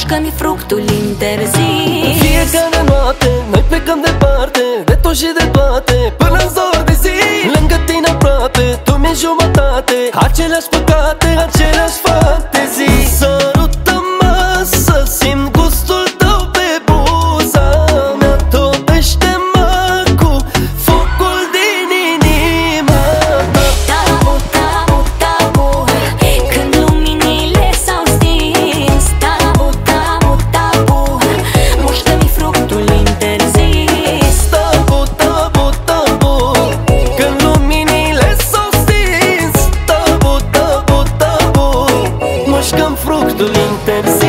mușcă-mi fructul interzis. Fiecare noapte noi plecăm departe de tot și de toate, până în zor de zi. Lângă tine aproape, tu mi-e jumătate, aceleași păcate, aceleași fantezii. Sărută-mă să simt gustul tău pe buza mea, topește-mă cu focul din inima mea. Tabu, tabu, tabu, când luminile s-au stins. Tabu, tabu, tabu, mușcă-mi fructul interzis. Tabu, tabu, tabu, când luminile s-au stins. Tabu, tabu, tabu, mușcă-mi fructul interzis.